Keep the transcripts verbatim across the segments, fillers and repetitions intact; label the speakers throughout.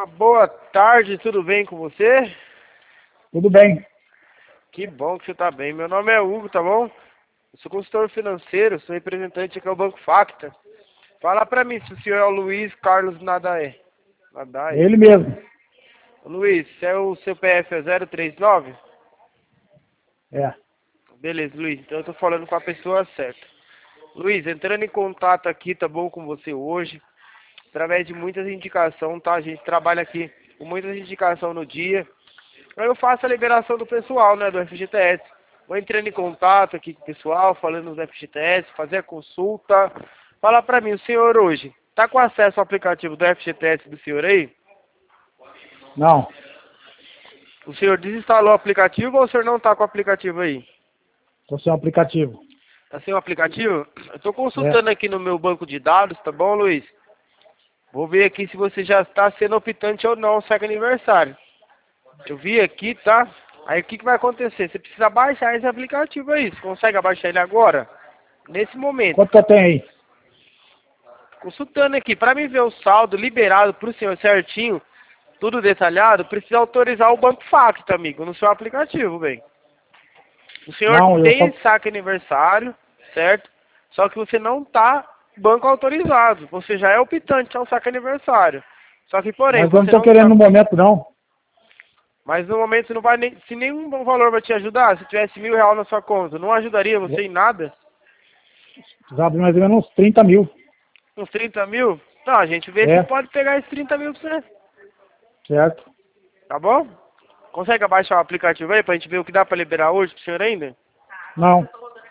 Speaker 1: Uma boa tarde, tudo bem com você?
Speaker 2: Tudo bem.
Speaker 1: Que bom que você tá bem. Meu nome é Hugo, tá bom? Eu sou consultor financeiro, sou representante aqui ao Banco Facta. Fala pra mim se o senhor é o Luiz Carlos Nadaé. Nadaé.
Speaker 2: Ele mesmo.
Speaker 1: Luiz, se é o seu P F é zero três nove?
Speaker 2: É.
Speaker 1: Beleza, Luiz. Então eu tô falando com a pessoa certa. Luiz, entrando em contato aqui, tá bom, com você hoje, através de muitas indicações, tá? A gente trabalha aqui com muitas indicações no dia. Aí eu faço a liberação do pessoal, né, do F G T S. Vou entrando em contato aqui com o pessoal, falando do F G T S, fazer a consulta. Fala pra mim, o senhor hoje, tá com acesso ao aplicativo do F G T S do senhor aí?
Speaker 2: Não.
Speaker 1: O senhor desinstalou o aplicativo ou o senhor não tá com o aplicativo aí?
Speaker 2: Estou sem o aplicativo.
Speaker 1: Tá sem o aplicativo? Eu tô consultando
Speaker 2: É.
Speaker 1: aqui no meu banco de dados, tá bom, Luiz? Vou ver aqui se você já está sendo optante ou não ao seu aniversário. Eu vi aqui, tá? Aí o que, que vai acontecer? Você precisa baixar esse aplicativo aí. Você consegue abaixar ele agora? Nesse momento.
Speaker 2: Quanto que eu tenho aí?
Speaker 1: Consultando aqui, para mim ver o saldo liberado para o senhor certinho, tudo detalhado, precisa autorizar o Banco Facta, amigo, no seu aplicativo, bem. O senhor
Speaker 2: Não, eu
Speaker 1: tem
Speaker 2: só...
Speaker 1: saque aniversário, certo? Só que você não tá banco autorizado. Você já é optante ao saque aniversário. Só que, porém,
Speaker 2: Mas eu não
Speaker 1: você
Speaker 2: estou
Speaker 1: não
Speaker 2: querendo
Speaker 1: tá...
Speaker 2: no momento, não.
Speaker 1: Mas no momento não vai nem... Se nenhum valor vai te ajudar, se tivesse mil reais na sua conta, não ajudaria você em nada?
Speaker 2: Precisava de mais ou menos uns trinta mil.
Speaker 1: Uns trinta mil? Não, a gente vê
Speaker 2: É.
Speaker 1: se pode pegar esses trinta mil pra você.
Speaker 2: Certo.
Speaker 1: Tá bom? Consegue abaixar o aplicativo aí pra gente ver o que dá pra liberar hoje pro senhor ainda?
Speaker 2: Não.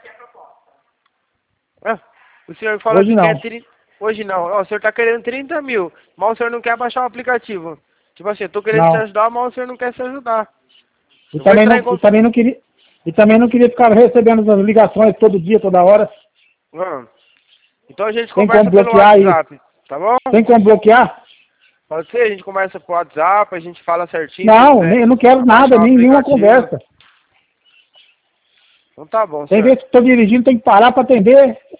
Speaker 1: Ah, o senhor falou
Speaker 2: Hoje
Speaker 1: que
Speaker 2: não.
Speaker 1: quer trinta... Hoje não. Ó, o senhor tá querendo trinta mil, mas o senhor não quer baixar o aplicativo. Tipo assim, eu tô querendo te
Speaker 2: Não.
Speaker 1: ajudar, mas o senhor não quer se ajudar.
Speaker 2: E
Speaker 1: Eu vou
Speaker 2: também
Speaker 1: entrar
Speaker 2: não,
Speaker 1: em
Speaker 2: e
Speaker 1: contato...
Speaker 2: também não queria... E também não queria ficar recebendo as ligações todo dia, toda hora.
Speaker 1: Ah, então a gente
Speaker 2: Tem como
Speaker 1: conversa pelo
Speaker 2: bloquear aí?
Speaker 1: WhatsApp, tá bom?
Speaker 2: Tem como bloquear?
Speaker 1: Pode ser, a gente conversa por WhatsApp, a gente fala certinho. Se
Speaker 2: Não,
Speaker 1: quiser
Speaker 2: nem- eu não quero nada,
Speaker 1: abaixar o
Speaker 2: nem nenhuma
Speaker 1: aplicativo.
Speaker 2: conversa.
Speaker 1: Então tá bom,
Speaker 2: Tem
Speaker 1: senhor.
Speaker 2: vezes que estou dirigindo, tem que parar para atender.